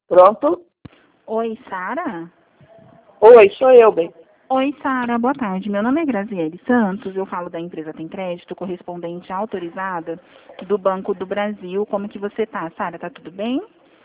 Pronto? Oi, Sara? Oi, sou eu, bem. Oi, Sara, boa tarde. Meu nome é Graziele Santos, eu falo da empresa Tem Crédito, correspondente autorizada do Banco do Brasil. Como que você tá, Sara? Tá tudo bem?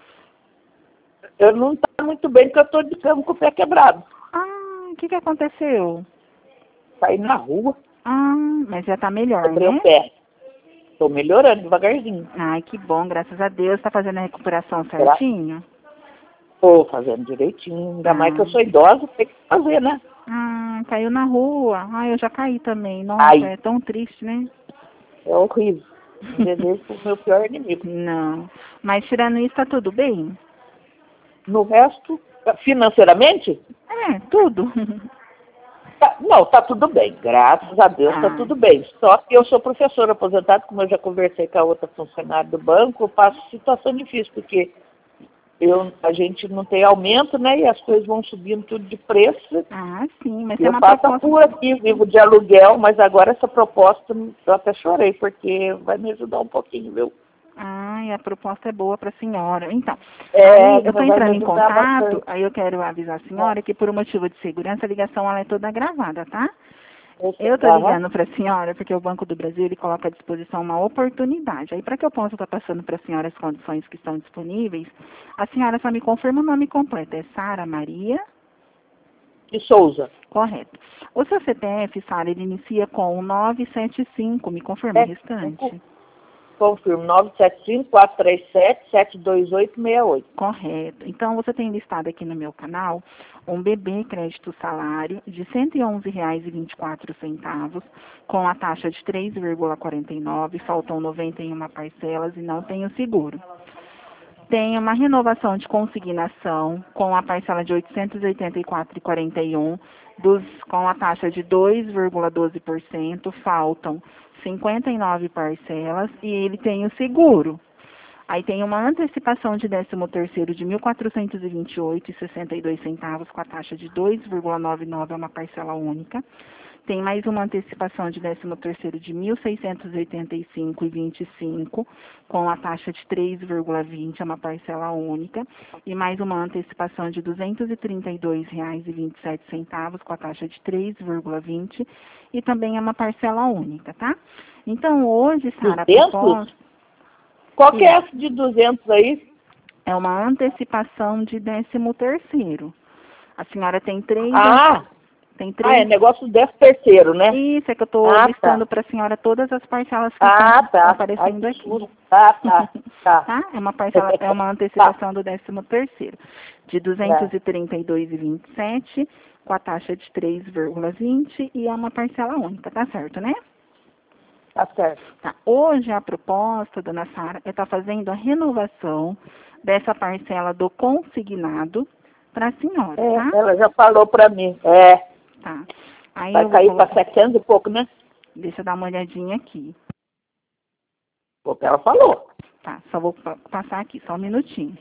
Eu não tá muito bem porque eu tô de cama com o pé quebrado. Ah, o que aconteceu? Saí na rua, Ah, mas já tá melhor, quebrei o né? pé. Tô melhorando devagarzinho. Ai, que bom, graças a Deus. Tá fazendo a recuperação Gra- certinho? Tô fazendo direitinho. Ainda mais que eu Ah, sou idosa, tem que fazer, né? caiu na rua. Ah, eu já caí também. Nossa, Aí, é tão triste, né? é horrível. Um desejo pro meu pior inimigo. Não. Mas tirando isso, tá tudo bem? No resto, financeiramente, É, tudo. não, tá tudo bem. Graças a Deus tá Ah, tudo bem. Só que eu sou professora aposentada, como eu já conversei com a outra funcionária do banco, eu passo situação difícil, porque a gente não tem aumento, né? E as coisas vão subindo tudo de preço. sim, mas E é eu uma faço a proposta. cura aqui, vivo de aluguel, mas agora essa proposta eu até chorei, porque vai me ajudar um pouquinho, viu? E a proposta é boa para a senhora. Então, É, aí eu estou vai me entrando em ajudar contato, bastante. aí eu quero avisar a É, senhora que por um motivo de segurança a ligação ela é toda gravada, tá? eu sei. Eu estou Aham. ligando para a senhora porque o Banco do Brasil ele coloca à disposição uma oportunidade. Aí para que eu possa estar passando para a senhora as condições que estão disponíveis, a senhora só me confirma o nome completo. É Sara Maria? De Souza. Correto. O seu CPF, Sara, ele inicia com o 975, me confirma o É, restante. confirmo, 975-437-72868. Correto. Então, você tem listado aqui no meu canal um bebê crédito salário de R$ 111,24, com a taxa de 3,49, faltam 91 parcelas e não tem o seguro. Tem uma renovação de consignação com a parcela de R$ 884,41, com a taxa de 2,12%, faltam 59 parcelas e ele tem o seguro. Aí tem uma antecipação de 13º de R$ 1.428,62 com a taxa de 2,99, é uma parcela única. Tem mais uma antecipação de 13º de R$ 1.685,25 com a taxa de 3,20, é uma parcela única. E mais uma antecipação de R$ 232,27 com a taxa de 3,20 e também é uma parcela única, tá? Então hoje, Sara, a 200? proposta Qual que é essa de 200 aí? é uma antecipação de 13º. A senhora tem três, Ah, tem é três. negócio do 13º, né? Isso, é que eu estou Ah, listando tá. para a senhora todas as parcelas que estão Ah, tá. Ai, aparecendo que aqui. susto. Tá, tá, tá. Tá? É uma parcela, é uma Tá. antecipação do 13º, de É, 232,27, com a taxa de 3,20 e é uma parcela única, tá certo, né? tá certo. Tá. Hoje a proposta, dona Sara, é estar fazendo a renovação dessa parcela do consignado para a senhora, É, tá? ela já falou pra mim. É, Tá. Aí vai eu vou cair para colocar, 700 e pouco, né? deixa eu dar uma olhadinha aqui. Foi o que ela falou. Tá, só vou passar aqui, só um minutinho.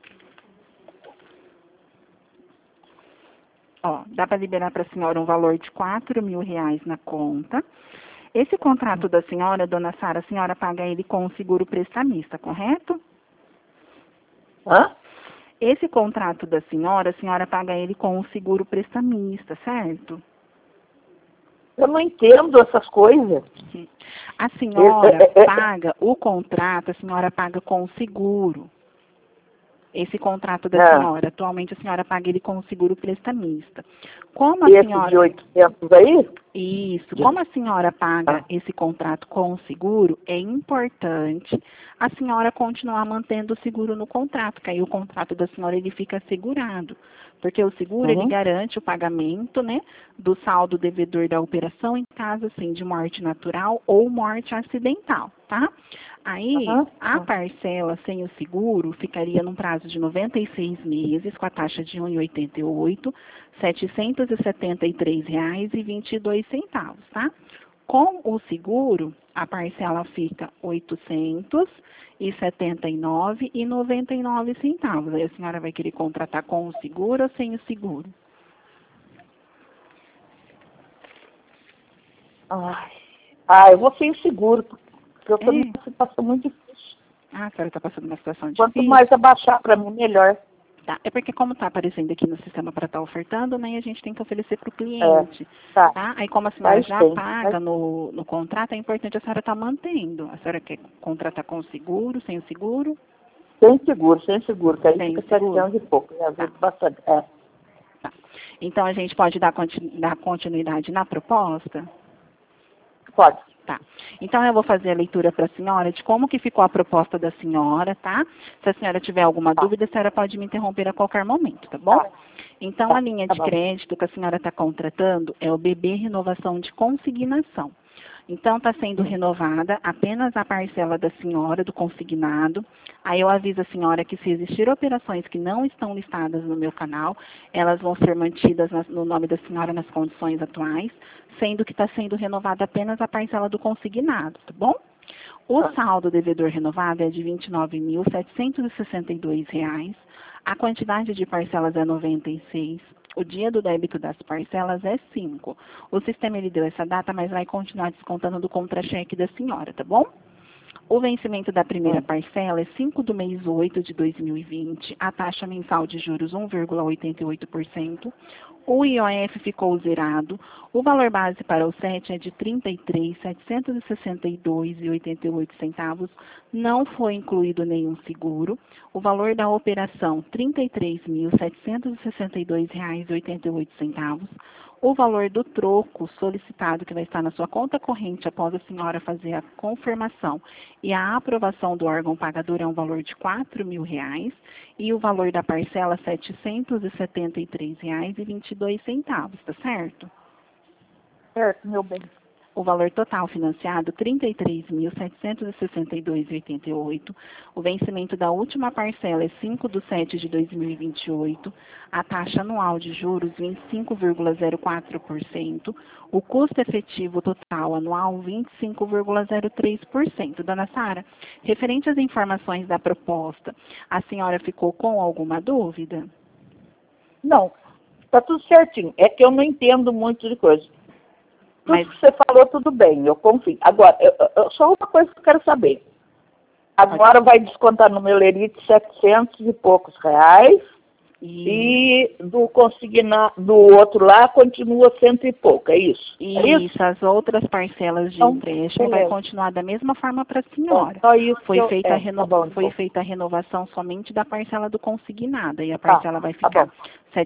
Ó, dá para liberar para a senhora um valor de R$ 4.000 na conta. Esse contrato da senhora, dona Sara, a senhora paga ele com o seguro prestamista, correto? Hã? Esse contrato da senhora, a senhora paga ele com o seguro prestamista, certo? Eu não entendo essas coisas. A É, senhora é, é, paga o contrato, a senhora paga com o seguro. Esse contrato da é, senhora, atualmente a senhora paga ele com o seguro prestamista. Como a esse de senhora 800 aí? Isso. De- Como a senhora paga ah, esse contrato com o seguro, é importante a senhora continuar mantendo o seguro no contrato, que aí o contrato da senhora ele fica assegurado. Porque o seguro ele uhum, garante o pagamento, né, do saldo devedor da operação em caso assim de morte natural ou morte acidental, tá? Aí aham, a parcela sem o seguro ficaria num prazo de 96 meses com a taxa de 1,88, R$ 773,22, tá? Com o seguro, a parcela fica R$ 879,99. Aí a senhora vai querer contratar com o seguro ou sem o seguro? ai. Eu vou ser inseguro, porque eu tô numa É. situação muito difícil. A senhora está passando uma situação Quanto difícil? mais abaixar para mim, melhor. Tá? É porque como está aparecendo aqui no sistema para estar ofertando, né, a gente tem que oferecer para o cliente. Tá. Tá? Aí como a senhora Mas já tem. paga no contrato, é importante a senhora estar mantendo. A senhora quer contratar com o seguro, sem o seguro? Sem seguro, que aí Sem fica o seguro? 700 e pouco, né? Às Tá. vezes bastante. É. Tá. Então a gente pode dar continuidade na proposta? Pode. Tá. Então eu vou fazer a leitura para a senhora de como que ficou a proposta da senhora, tá? Se a senhora tiver alguma Tá. dúvida, a senhora pode me interromper a qualquer momento, tá bom? Tá. Então Tá. a linha Tá de bom. crédito que a senhora está contratando é o BB Renovação de Consignação. Então está sendo renovada apenas a parcela da senhora, do consignado. Aí eu aviso a senhora que se existir operações que não estão listadas no meu canal, elas vão ser mantidas no nome da senhora nas condições atuais, sendo que está sendo renovada apenas a parcela do consignado, tá bom? O saldo devedor renovado é de R$ 29.762. A quantidade de parcelas é 96. O dia do débito das parcelas é 5. O sistema ele deu essa data, mas vai continuar descontando do contra-cheque da senhora, tá bom? O vencimento da primeira parcela é 5 do mês 8 de 2020. A taxa mensal de juros 1,88%. O IOF ficou zerado. O valor base para o SET é de R$ 33.762,88. Não foi incluído nenhum seguro. O valor da operação R$ 33.762,88. O valor do troco solicitado que vai estar na sua conta corrente após a senhora fazer a confirmação e a aprovação do órgão pagador é um valor de R$ 4.000 e o valor da parcela R$ 773,22, tá certo? Certo, meu bem. O valor total financiado, R$ 33.762,88. O vencimento da última parcela é 5 de 7 de 2028. A taxa anual de juros, 25,04%. O custo efetivo total anual, 25,03%. Dona Sara, referente às informações da proposta, a senhora ficou com alguma dúvida? Não, tá tudo certinho. É que eu não entendo muito de coisa. Tudo Mas que você falou, tudo bem, eu confio. Agora, só uma coisa que eu quero saber. Agora vai descontar no meu lerite 700 e poucos reais e do outro lá continua 100 e pouco, é isso? Isso, as outras parcelas de Então, empréstimo vai continuar da mesma forma para a senhora. Só isso Foi feita, foi feita a renovação somente da parcela do consignado e a parcela vai ficar R$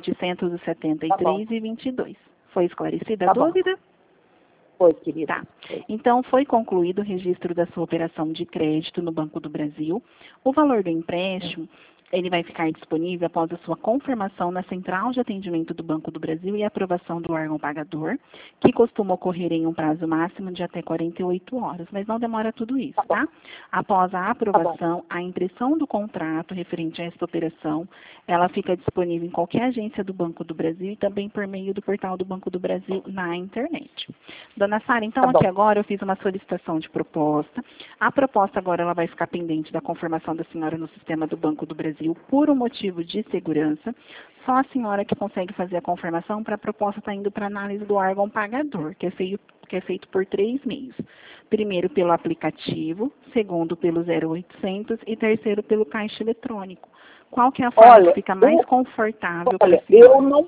773,22. Foi esclarecida a dúvida? Foi, querida. Tá. Então, foi concluído o registro da sua operação de crédito no Banco do Brasil. O valor do empréstimo, ele vai ficar disponível após a sua confirmação na Central de Atendimento do Banco do Brasil e aprovação do órgão pagador, que costuma ocorrer em um prazo máximo de até 48 horas, mas não demora tudo isso, tá? Após a aprovação, a impressão do contrato referente a esta operação, ela fica disponível em qualquer agência do Banco do Brasil e também por meio do portal do Banco do Brasil na internet. Dona Sara, então aqui agora eu fiz uma solicitação de proposta. A proposta agora ela vai ficar pendente da confirmação da senhora no sistema do Banco do Brasil por um motivo de segurança. Só a senhora que consegue fazer a confirmação para a proposta estar indo para análise do órgão pagador, que é feito por 3 meios. Primeiro pelo aplicativo, segundo pelo 0800 e terceiro pelo caixa eletrônico. Qual que é a forma que fica mais confortável para a senhora?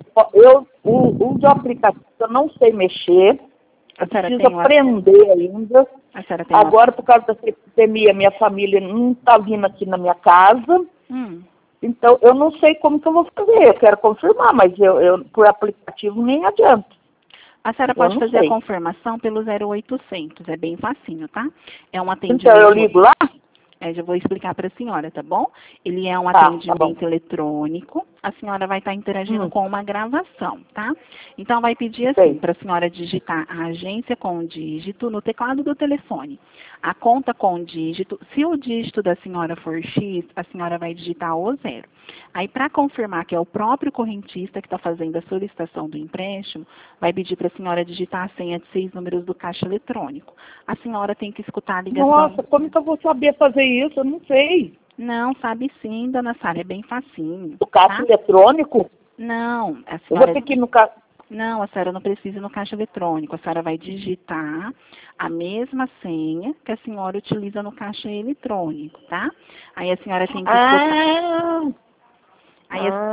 O de aplicativo eu não sei mexer. Eu preciso aprender ainda. Agora, por causa da pandemia, minha família não está vindo aqui na minha casa. Então, eu não sei como que eu vou fazer. Eu quero confirmar, mas eu por aplicativo nem adianta. A senhora pode fazer a confirmação pelo 0800. É bem facinho, tá? É um atendimento... Então, eu ligo lá? Já vou explicar para a senhora, tá bom? Ele é um atendimento eletrônico. A senhora vai estar interagindo com uma gravação, tá? Então, vai pedir assim, para a senhora digitar a agência com o dígito no teclado do telefone. A conta com o dígito. Se o dígito da senhora for X, a senhora vai digitar o 0. Aí, para confirmar que é o próprio correntista que está fazendo a solicitação do empréstimo, vai pedir para a senhora digitar a senha de 6 números do caixa eletrônico. A senhora tem que escutar a ligação. Nossa, como que eu vou saber fazer isso? Eu não sei. Não, sabe sim, dona Sara, é bem facinho. O caixa eletrônico? Não, a senhora... Eu vou ter que ir no caixa... Não, a senhora não precisa ir no caixa eletrônico. A senhora vai digitar a mesma senha que a senhora utiliza no caixa eletrônico, tá? Aí a senhora tem que escutar...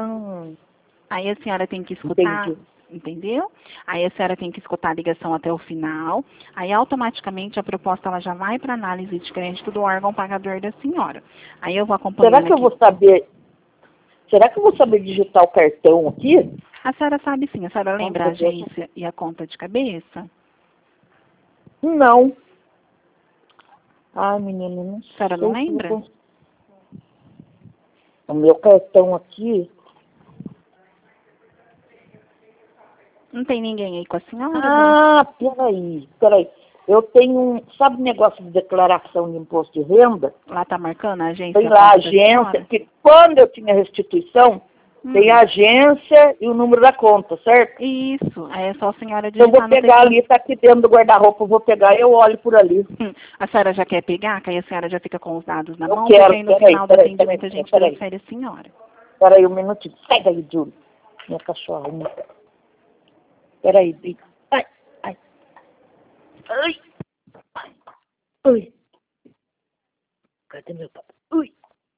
Aí a senhora tem que escutar, Entendi. entendeu? Aí a senhora tem que escutar a ligação até o final. Aí automaticamente a proposta ela já vai para análise de crédito do órgão pagador da senhora. Aí eu vou Será acompanhando que eu aqui. vou saber? Será que eu vou saber digitar o cartão aqui? A senhora sabe sim, a senhora Vamos lembra a fazer. agência e a conta de cabeça? Não. Ai, menina, não A senhora não sei se eu lembra? consigo. O meu cartão aqui. Não tem ninguém aí com a senhora, dona? Ah, peraí. Eu tenho sabe o negócio de declaração de imposto de renda? Lá tá marcando a agência e Tem a lá a conta da agência, senhora? que quando eu tinha restituição, tem a agência e o número da conta, certo? Isso, aí é só a senhora Eu vou digitar no pegar telefone. ali, tá aqui dentro do guarda-roupa, eu vou pegar e eu olho por ali. A senhora já quer pegar? Que aí a senhora já fica com os dados na Eu mão, porque quero, aí no final do atendimento a gente peraí. transfere a senhora. Peraí um minutinho. Sai daí, Júlio. Minha cachorra. Peraí. Ai, ai. Ai. Ui. Cadê meu papo? Ui.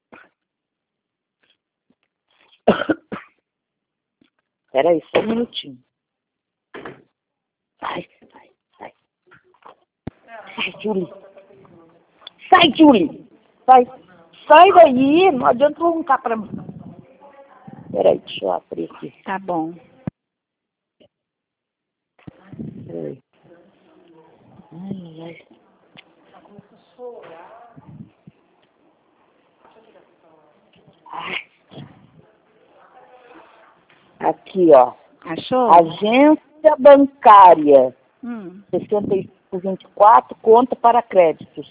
Peraí, só um minutinho. Sai. Sai, Julie. Sai, Julie. Sai daí. Não adianta roncar pra mim. Peraí, deixa eu abrir aqui. Tá bom. Peraí. Ai. Aqui, ó. Achou? Agência bancária. 6524, conta para créditos.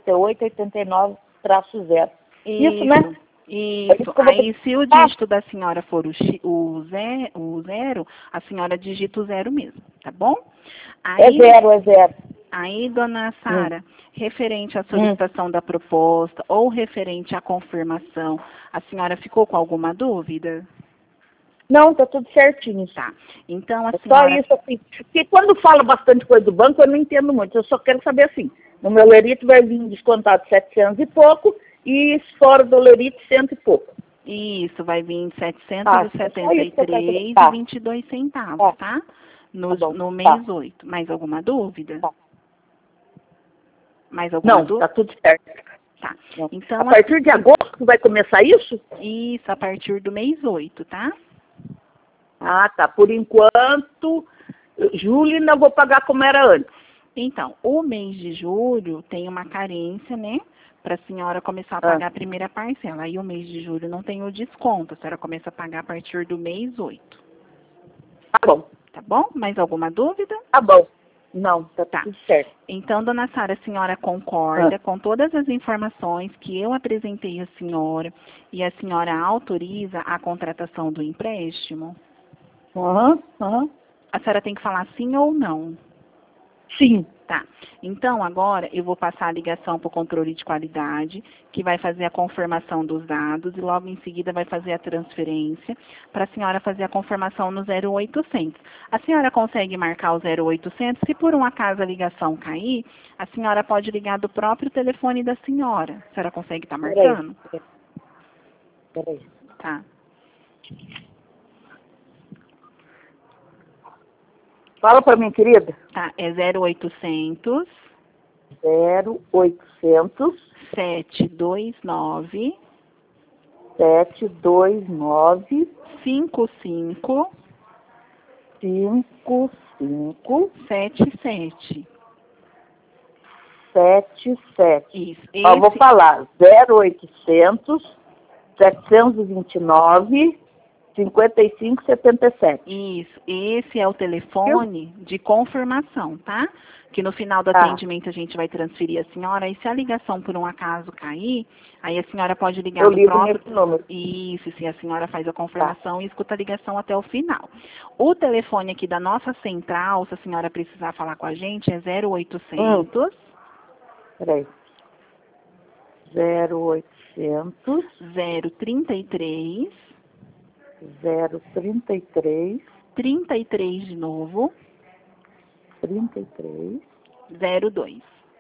5889-0. Isso, né? É Isso. isso que eu vou ter Aí, que se o falar. dígito da senhora for o zero, a senhora digita o zero mesmo, tá bom? É zero. Aí, dona Sara, referente à solicitação da proposta ou referente à confirmação, a senhora ficou com alguma dúvida? Não, tá tudo certinho. Tá. Então, a É só senhora... isso, assim. Porque quando fala bastante coisa do banco, eu não entendo muito. Eu só quero saber assim. No meu lerite vai vir descontado 700 e pouco e fora do lerite 100 e pouco. Isso, vai vir de Tá, é só isso que eu quero saber. 773,22 centavos, tá? Tá bom. No Tá. mês 8. Mais alguma dúvida? Tá. Mais alguma Não, tá dúvida? tudo certo. Tá. Não. Então, A partir de agosto vai começar isso? isso a partir do mês 8, tá? Ah, tá. Por enquanto, julho ainda vou pagar como era antes. Então, o mês de julho tem uma carência, né? Para a senhora começar a pagar a primeira parcela. Aí o mês de julho não tem o desconto. A senhora começa a pagar a partir do mês 8. Tá bom. Tá bom? Mais alguma dúvida? Tá bom. Não, tá Tá. tudo certo. Então, dona Sara, a senhora concorda com todas as informações que eu apresentei à senhora e a senhora autoriza a contratação do empréstimo? Aham. A senhora tem que falar sim ou não. Sim. Tá. Então, agora eu vou passar a ligação para o controle de qualidade, que vai fazer a confirmação dos dados e logo em seguida vai fazer a transferência para a senhora fazer a confirmação no 0800. A senhora consegue marcar o 0800? Se por um acaso a ligação cair, a senhora pode ligar do próprio telefone da senhora. A senhora consegue estar marcando? Peraí. Tá. Fala pra mim, querida. Tá. É 0800 0800 729 729 55 5577. 77. Isso. Ó, vou falar. 0800 729 5577. Isso. Esse é o telefone de confirmação, tá? Que no final do atendimento a gente vai transferir a senhora. E se a ligação por um acaso cair, aí a senhora pode ligar no próprio... nesse número. Isso, se a senhora faz a confirmação e escuta a ligação até o final. O telefone aqui da nossa central, se a senhora precisar falar com a gente, é 0800... Peraí. 0800 033 033 33 de novo 33 02.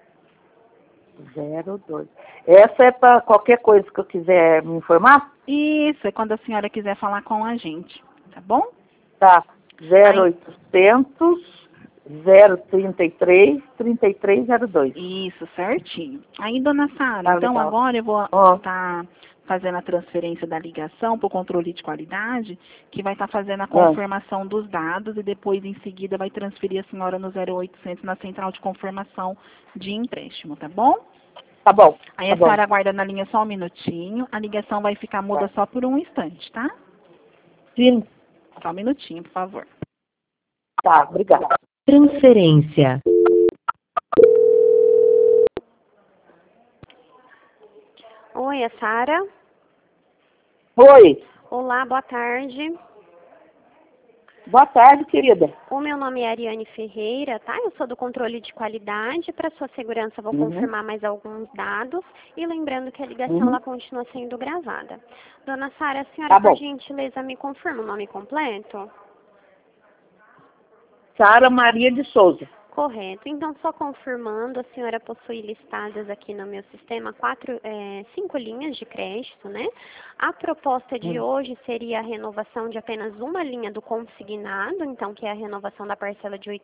02. Essa é para qualquer coisa que eu quiser me informar? Isso, é quando a senhora quiser falar com a gente. tá bom? Tá. 0800 033 3302. Isso, certinho. Aí, dona Sara, Tá, então legal. agora eu vou Ó. estar fazendo a transferência da ligação para o controle de qualidade, que vai estar fazendo a confirmação dos dados e depois, em seguida, vai transferir a senhora no 0800 na central de confirmação de empréstimo, tá bom? Tá bom. Aí Tá a bom. senhora aguarda na linha só um minutinho, a ligação vai ficar muda só por um instante, tá? Sim. Só um minutinho, por favor. Tá, obrigada. Transferência. Oi, é Sara. Oi. Olá, boa tarde. Boa tarde, querida. O meu nome é Ariane Ferreira, tá? Eu sou do controle de qualidade. Para sua segurança, vou confirmar mais alguns dados. E lembrando que a ligação ela continua sendo gravada. Dona Sara, a senhora, Tá bom. por gentileza, me confirma o nome completo? Sara Maria de Souza. Correto. Então, só confirmando, a senhora possui listadas aqui no meu sistema 5 linhas de crédito, né? A proposta de hoje seria a renovação de apenas uma linha do consignado, então, que é a renovação da parcela de R$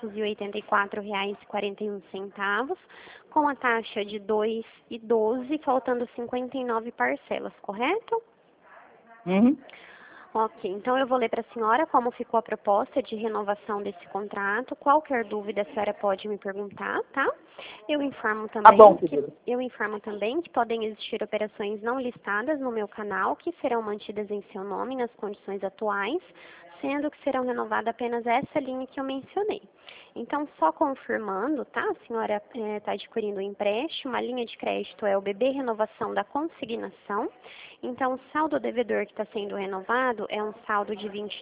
884,41, com a taxa de 2,12, faltando 59 parcelas, correto? Uhum. Ok, então eu vou ler para a senhora como ficou a proposta de renovação desse contrato. Qualquer dúvida a senhora pode me perguntar, tá? Eu informo Tá também bom, querida. que podem existir operações não listadas no meu canal que serão mantidas em seu nome nas condições atuais, sendo que serão renovada apenas essa linha que eu mencionei. Então, só confirmando, tá? A senhora está adquirindo um empréstimo, a linha de crédito é o BB Renovação da Consignação. Então, o saldo devedor que está sendo renovado é um saldo de R$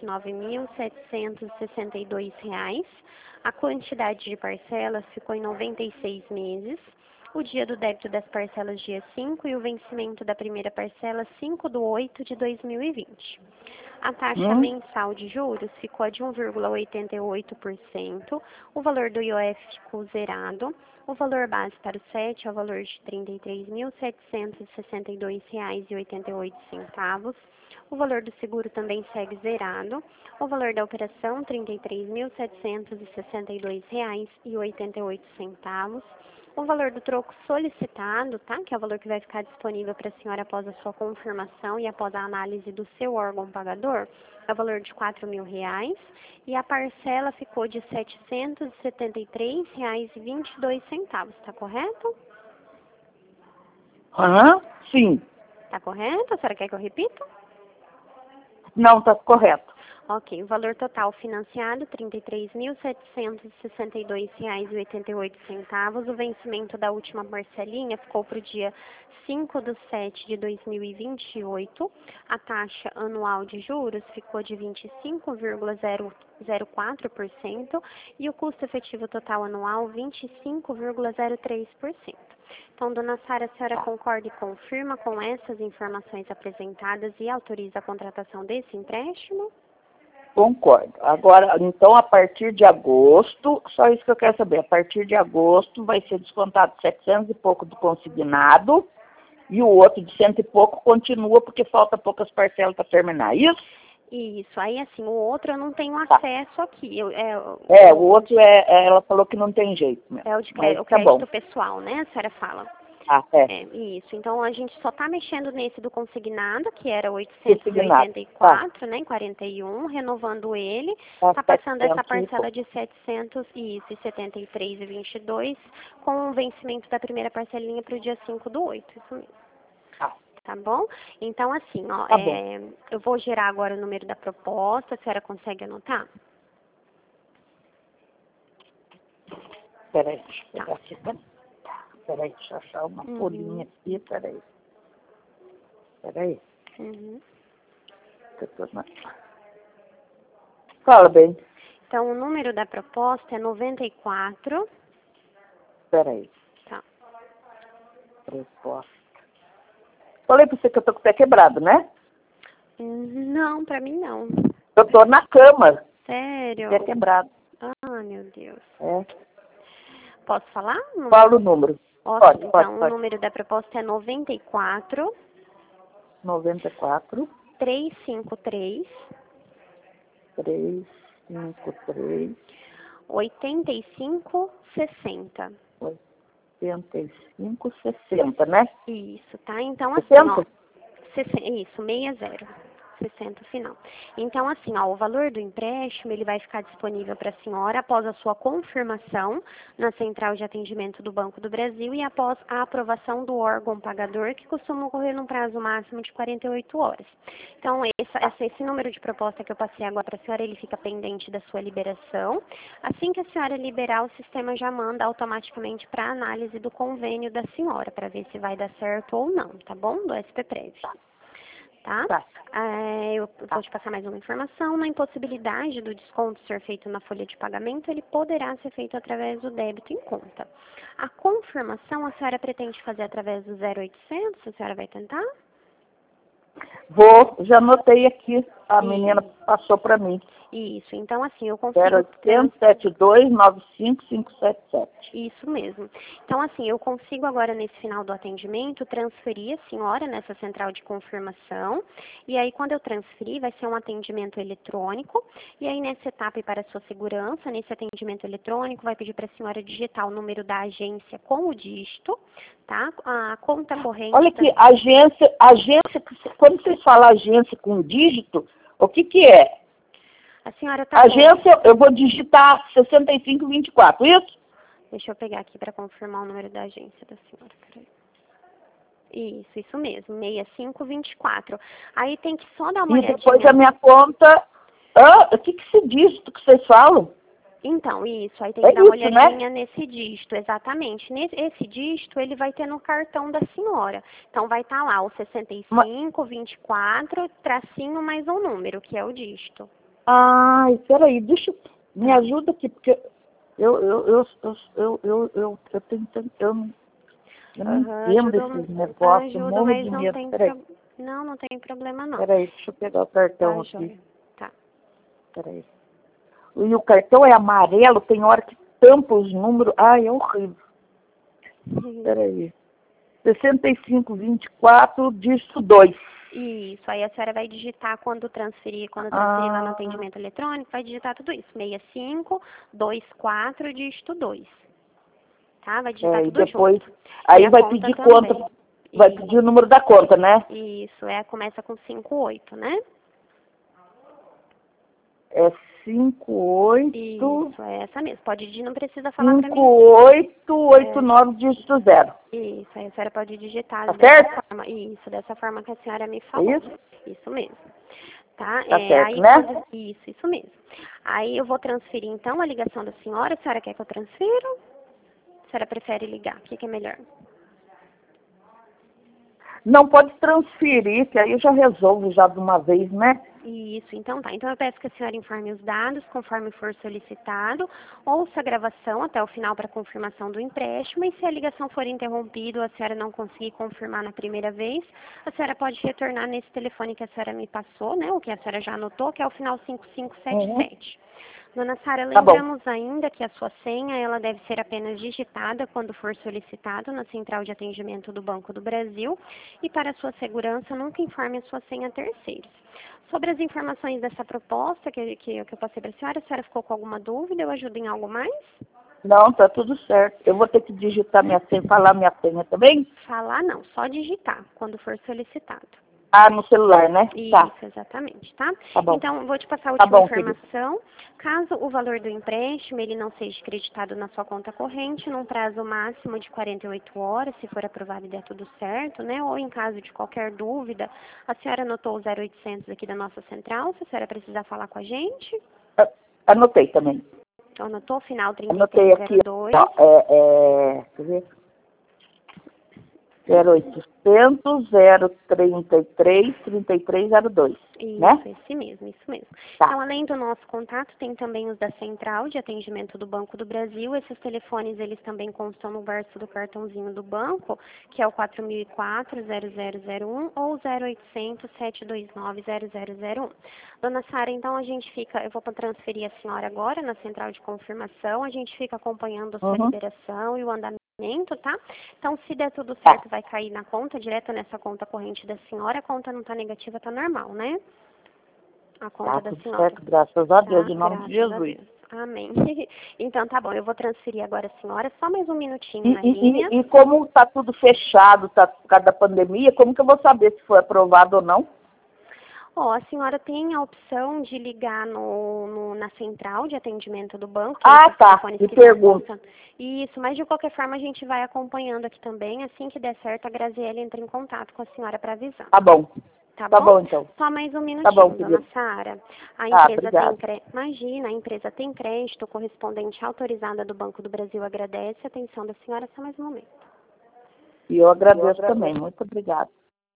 29.762. A quantidade de parcelas ficou em 96 meses. O dia do débito das parcelas, dia 5, e o vencimento da primeira parcela, 5/8/2020. A taxa mensal de juros ficou de 1,88%, o valor do IOF ficou zerado, o valor base para o SET é o valor de R$ 33.762,88, o valor do seguro também segue zerado, o valor da operação R$ 33.762,88, o valor do troco solicitado, tá? Que é o valor que vai ficar disponível para a senhora após a sua confirmação e após a análise do seu órgão pagador, é o valor de R$ 4.000. E a parcela ficou de R$ 773,22, tá correto? Sim. Tá correto? A senhora quer que eu repita? Não, tá correto. Ok, o valor total financiado, R$ 33.762,88. O vencimento da última parcelinha ficou para o dia 5/7/2028. A taxa anual de juros ficou de 25,004% e o custo efetivo total anual 25,03%. Então, dona Sara, a senhora concorda e confirma com essas informações apresentadas e autoriza a contratação desse empréstimo? Concordo. Agora, então, a partir de agosto, só isso que eu quero saber, a partir de agosto vai ser descontado 700 e pouco do consignado e o outro de 100 e pouco continua porque falta poucas parcelas para terminar. Isso? Isso. Aí, assim, o outro eu não tenho acesso aqui. O outro ela falou que não tem jeito mesmo. É o de Mas o tá bom. crédito pessoal, né? A senhora fala. Isso. Então, a gente só está mexendo nesse do consignado, que era 884, né, em 41, renovando ele. Está passando essa parcela de 773,22, com o vencimento da primeira parcelinha para o dia 5/8, isso mesmo. Tá bom? Então, assim, ó, eu vou gerar agora o número da proposta, a senhora consegue anotar? Peraí, deixa eu pegar aqui. Peraí, deixa eu achar uma folhinha aqui, peraí. Fala bem. Então, o número da proposta é 94. Peraí. Tá. Proposta. Falei pra você que eu tô com o pé quebrado, né? Não, pra mim não. Eu tô na cama. Sério? Pé quebrado. Ah, meu Deus. Posso falar? Fala o número. Pode. O número da proposta é 94 94 353 353 8560. 8560, né? Isso, tá? Então, assim, 60? ó. Isso, 60. 60 final. Então, assim, ó, o valor do empréstimo, ele vai ficar disponível para a senhora após a sua confirmação na Central de Atendimento do Banco do Brasil e após a aprovação do órgão pagador, que costuma ocorrer num prazo máximo de 48 horas. Então, esse número de proposta que eu passei agora para a senhora, ele fica pendente da sua liberação. Assim que a senhora liberar, o sistema já manda automaticamente para a análise do convênio da senhora, para ver se vai dar certo ou não, tá bom? Do SPPrev. Tá? Eu vou te passar mais uma informação. Na impossibilidade do desconto ser feito na folha de pagamento, ele poderá ser feito através do débito em conta. A confirmação a senhora pretende fazer através do 0800? A senhora vai tentar? Vou, já anotei aqui, a menina passou para mim. Isso, então assim, eu consigo... 0800 72 95 577. Isso mesmo. Então, assim, eu consigo agora, nesse final do atendimento, transferir a senhora nessa central de confirmação. E aí, quando eu transferir, vai ser um atendimento eletrônico. E aí, nessa etapa e para a sua segurança, nesse atendimento eletrônico, vai pedir para a senhora digitar o número da agência com o dígito, tá? A conta corrente... Olha aqui, agência, quando vocês falam agência com dígito, o que é? A senhora tá agência, eu vou digitar 6524, isso? Deixa eu pegar aqui para confirmar o número da agência da senhora. Peraí. Isso mesmo, 6524. Aí tem que só dar uma olhadinha. E depois a minha conta... o que esse dígito que vocês falam? Então, isso, aí tem que dar uma olhadinha, né? Nesse dígito, exatamente. Esse dígito, ele vai ter no cartão da senhora. Então, vai estar lá o 6524, tracinho mais um número, que é o dígito. Ai, peraí, me ajuda aqui, porque eu não entendo esses negócios, morro de medo. Não tem problema não. Peraí, deixa eu pegar o cartão aqui. Joia. Tá. Peraí. E o cartão é amarelo, tem hora que tampa os números. Ai, é horrível. Peraí. 6524, dígito 2. Isso, aí a senhora vai digitar quando transferir lá no atendimento eletrônico, vai digitar tudo isso, 6524, dígito 2. Tá? Vai digitar tudo depois, junto. Aí vai pedir conta, vai pedir o número da conta, né? Isso, começa com 58, né? É 58... Isso, é essa mesmo. Pode digitar, não precisa falar pra mim. 5889, dígito 0. Isso, aí a senhora pode digitar tá dessa certo? forma. Isso, dessa forma que a senhora me falou. Isso? Isso mesmo. Tá? Certo, aí, né? Isso mesmo. Aí eu vou transferir, então, a ligação da senhora. A senhora quer que eu transfira? A senhora prefere ligar? O que é melhor? Não pode transferir, que aí eu já resolvo já de uma vez, né? Isso, então tá. Então eu peço que a senhora informe os dados conforme for solicitado, ouça a gravação até o final para confirmação do empréstimo e se a ligação for interrompida ou a senhora não conseguir confirmar na primeira vez, a senhora pode retornar nesse telefone que a senhora me passou, né? O que a senhora já anotou, que é o final 5577. Dona Sara, lembramos ainda que a sua senha ela deve ser apenas digitada quando for solicitado na Central de Atendimento do Banco do Brasil e para sua segurança nunca informe a sua senha a terceiros. Sobre as informações dessa proposta que eu passei para a senhora ficou com alguma dúvida? Eu ajudo em algo mais? Não, tá tudo certo. Eu vou ter que digitar minha senha, falar minha senha também? Falar não, só digitar quando for solicitado. No celular, né? Isso, tá. Exatamente, tá? Tá bom. Então, vou te passar a última informação. Caso o valor do empréstimo ele não seja creditado na sua conta corrente, num prazo máximo de 48 horas, se for aprovado e der tudo certo, né? Ou em caso de qualquer dúvida, a senhora anotou o 0800 aqui da nossa central, se a senhora precisar falar com a gente? Anotei também. Então, anotou o final 3302. Anotei aqui, quer ver? 0800 033 3302. Isso, né? Isso mesmo. Tá. Então, além do nosso contato, tem também os da Central de Atendimento do Banco do Brasil. Esses telefones, eles também constam no verso do cartãozinho do banco, que é o 4004-0001 ou 0800 729 0001. Dona Sara, então eu vou transferir a senhora agora na Central de Confirmação, a gente fica acompanhando a sua liberação e o andamento, tá? Então, se der tudo certo, vai cair na conta, direto nessa conta corrente da senhora. A conta não tá negativa, tá normal, né? a conta Tá da tudo senhora. certo, graças a Deus, Tá? em nome de Graças a Jesus. Deus. Amém. Então tá bom, eu vou transferir agora a senhora, só mais um minutinho E, na linha. e como está tudo fechado, tá por causa da pandemia, como que eu vou saber se foi aprovado ou não? Ó, a senhora tem a opção de ligar na central de atendimento do banco. Ah, tá. Telefones Me que estão pergunto. funcionando. Isso, mas de qualquer forma a gente vai acompanhando aqui também. Assim que der certo, a Graziele entra em contato com a senhora para avisar. Tá bom. Tá Tá bom? bom, então. Só mais um Tá bom, minutinho, dona querido. Sara. A Ah, empresa obrigada. Imagina, a empresa tem crédito, correspondente autorizada do Banco do Brasil agradece a atenção da senhora só mais um momento. E eu agradeço também. Muito obrigada.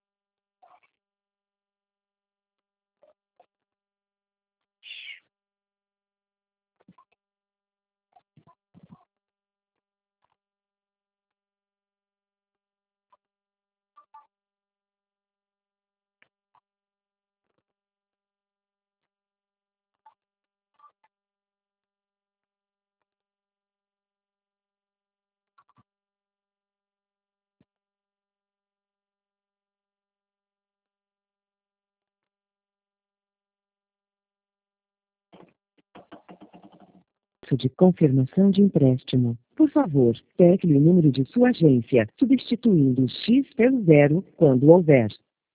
De confirmação de empréstimo. Por favor, tecle o número de sua agência, substituindo o X pelo 0, quando houver.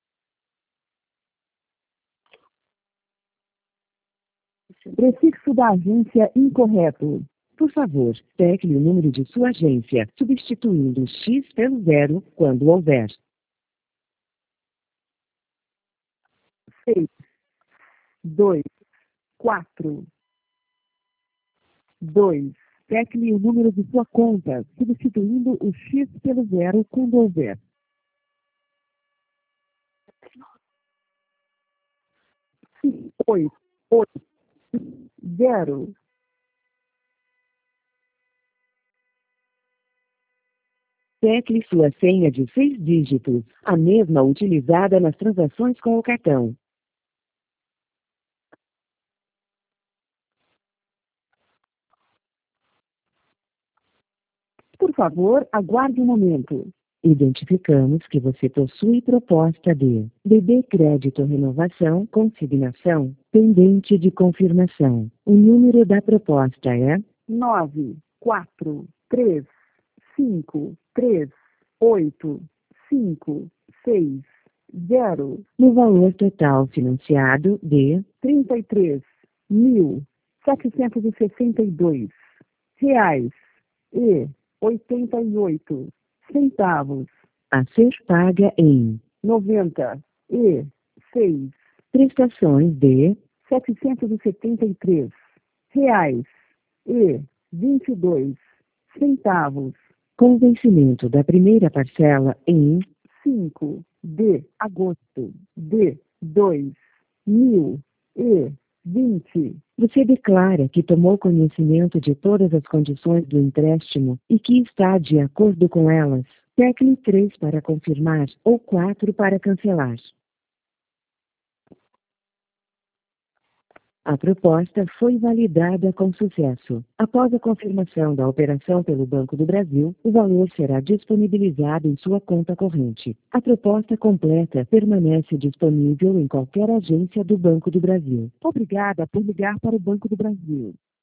Prefixo da agência incorreto. Por favor, tecle o número de sua agência, substituindo o X pelo 0, quando houver. 6, 2, 4, 2. Tecle o número de sua conta, substituindo o X pelo 0 quando houver. 8, 8, 0. Tecle sua senha de 6 dígitos, a mesma utilizada nas transações com o cartão. Por favor, aguarde um momento. Identificamos que você possui proposta de BB Crédito Renovação Consignação pendente de confirmação. O número da proposta é 9, 4, 3, 5, 3, 8, 5, 6, 0. No valor total financiado de 33.762 reais e 88 centavos a ser paga em 96 prestações de 773 reais e 22 centavos, com vencimento da primeira parcela em 5 de agosto de 2020. Você declara que tomou conhecimento de todas as condições do empréstimo e que está de acordo com elas. Tecle 3 para confirmar ou 4 para cancelar. A proposta foi validada com sucesso. Após a confirmação da operação pelo Banco do Brasil, o valor será disponibilizado em sua conta corrente. A proposta completa permanece disponível em qualquer agência do Banco do Brasil. Obrigada por ligar para o Banco do Brasil.